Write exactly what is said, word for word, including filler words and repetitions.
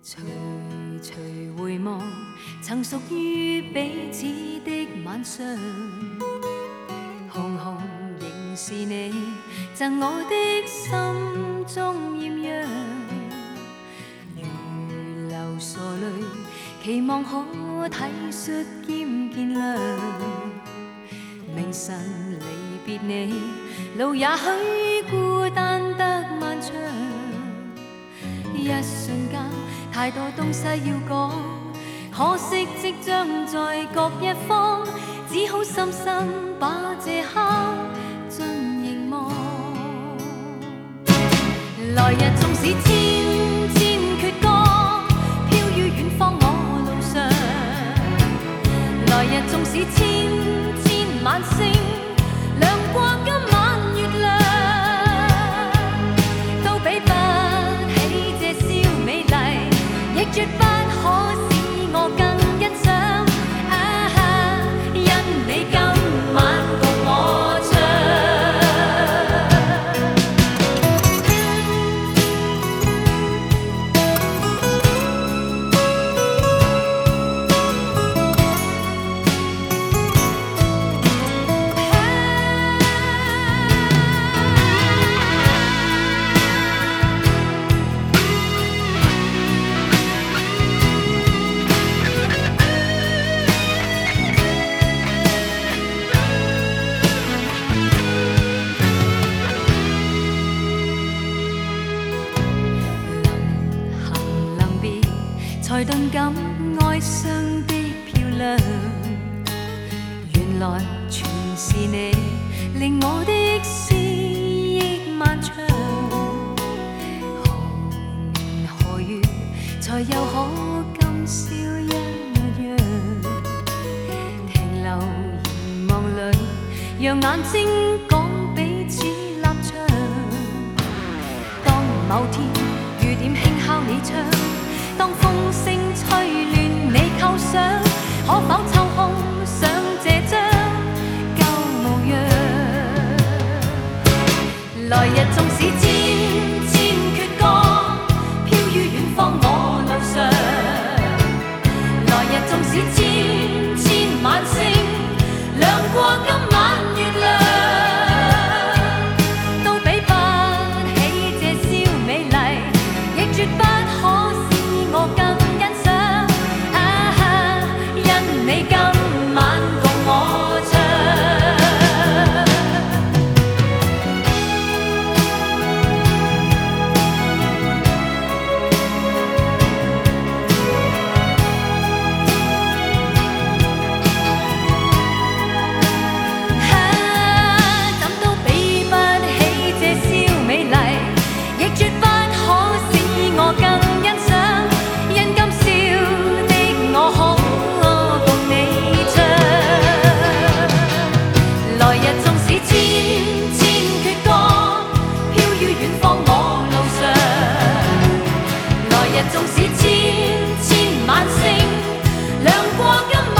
徐徐回望，曾属於彼此的晚上，紅紅仍是你贈我的心中豔陽，如流傻淚，期望可體恤兼見諒。明晨離別你，路也許孤單得漫長，一瞬間太多東西要講，可惜即將在各一方，只好深深把這刻盡凝望。來日縱使千千闕歌，飄於遠方我路上，來日縱使千千晚星，亮過今晚月亮，都比不起這宵美麗，亦絕不可使我更欣賞。啊，因你今晚共我唱。才頓感哀傷的漂亮，原來全是你令我的思憶漫長。何年何月才又可今宵一樣，停留凝望裏，讓眼睛講彼此立場。當某天雨點輕敲你窗，當風聲吹亂你構想，可否抽空想這張舊模樣？來日縱使千千闕歌，飄於遠方我路上，來日縱使千千晚星，亮過今晚月亮，都比不起這宵美麗，亦絕不可我更欣賞。啊，因你今晚共我唱。啊，怎都比不起這宵美麗，亦絕不可使我更欣賞。千千闕歌，飄於遠方我路上，來日縱使千千晚星，亮過今